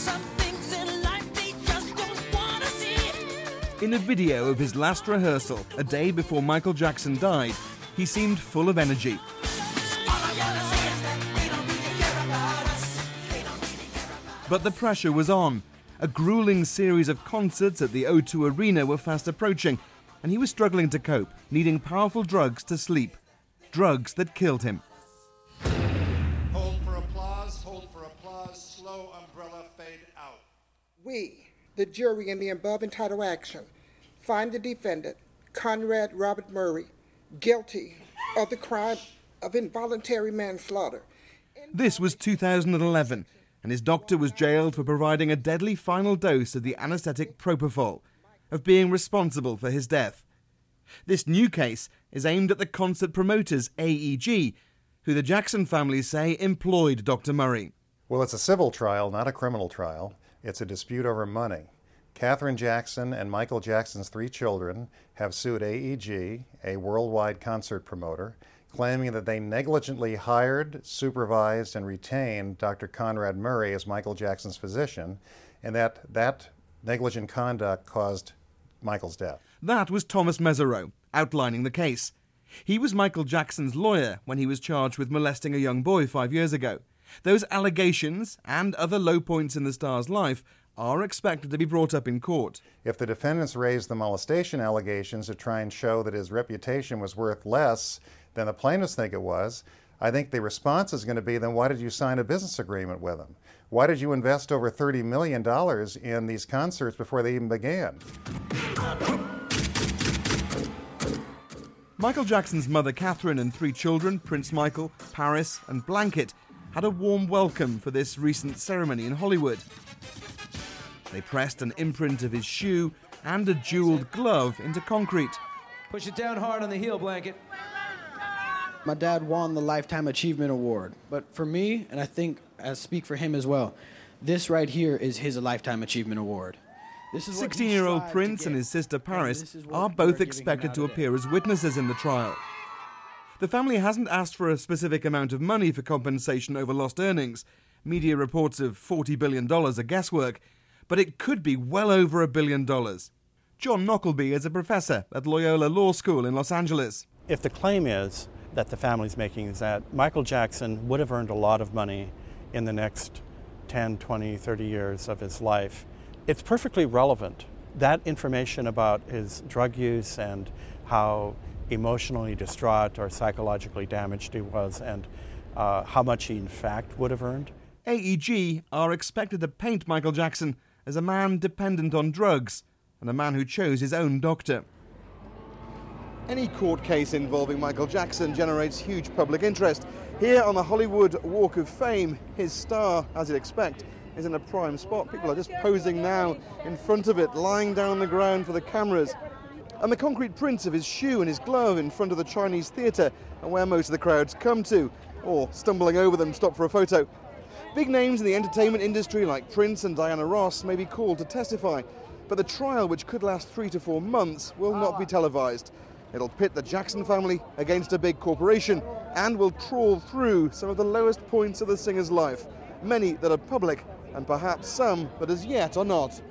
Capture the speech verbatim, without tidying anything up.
In a video of his last rehearsal, a day before Michael Jackson died, he seemed full of energy. But the pressure was on. A grueling series of concerts at the O two Arena were fast approaching, and he was struggling to cope, needing powerful drugs to sleep. Drugs that killed him. Hold for applause, hold for applause, slow umbrella fade out. We, the jury in the above entitled action, find the defendant, Conrad Robert Murray, guilty of the crime of involuntary manslaughter. This was two thousand eleven, and his doctor was jailed for providing a deadly final dose of the anesthetic propofol, of being responsible for his death. This new case is aimed at the concert promoters A E G, who the Jackson family say employed Doctor Murray. Well, it's a civil trial, not a criminal trial. It's a dispute over money. Katherine Jackson and Michael Jackson's three children have sued A E G, a worldwide concert promoter, claiming that they negligently hired, supervised, and retained Doctor Conrad Murray as Michael Jackson's physician, and that that negligent conduct caused Michael's death. That was Thomas Mesereau, outlining the case. He was Michael Jackson's lawyer when he was charged with molesting a young boy five years ago. Those allegations, and other low points in the star's life, are expected to be brought up in court. If the defendants raised the molestation allegations to try and show that his reputation was worth less than the plaintiffs think it was, I think the response is going to be, then why did you sign a business agreement with him? Why did you invest over thirty million dollars in these concerts before they even began? Michael Jackson's mother Catherine and three children, Prince Michael, Paris and Blanket, had a warm welcome for this recent ceremony in Hollywood. They pressed an imprint of his shoe and a jeweled glove into concrete. Push it down hard on the heel, Blanket. My dad won the Lifetime Achievement Award, but for me, and I think I speak for him as well, this right here is his Lifetime Achievement Award. sixteen-year-old Prince and his sister Paris are both expected to appear as witnesses in the trial. The family hasn't asked for a specific amount of money for compensation over lost earnings. Media reports of forty billion dollars are guesswork, but it could be well over a billion dollars. John Knockleby is a professor at Loyola Law School in Los Angeles. If the claim is that the family's making is that Michael Jackson would have earned a lot of money in the next ten, twenty, thirty years of his life, it's perfectly relevant. That information about his drug use and how emotionally distraught or psychologically damaged he was and uh, how much he in fact would have earned. A E G are expected to paint Michael Jackson as a man dependent on drugs and a man who chose his own doctor. Any court case involving Michael Jackson generates huge public interest. Here on the Hollywood Walk of Fame, his star, as you'd expect, is in a prime spot. People are just posing now in front of it, lying down on the ground for the cameras. And the concrete prints of his shoe and his glove in front of the Chinese theatre are where most of the crowds come to, or stumbling over them stop for a photo. Big names in the entertainment industry like Prince and Diana Ross may be called to testify, but the trial, which could last three to four months, will not be televised. It'll pit the Jackson family against a big corporation and will trawl through some of the lowest points of the singer's life, many that are public and perhaps some that as yet are not.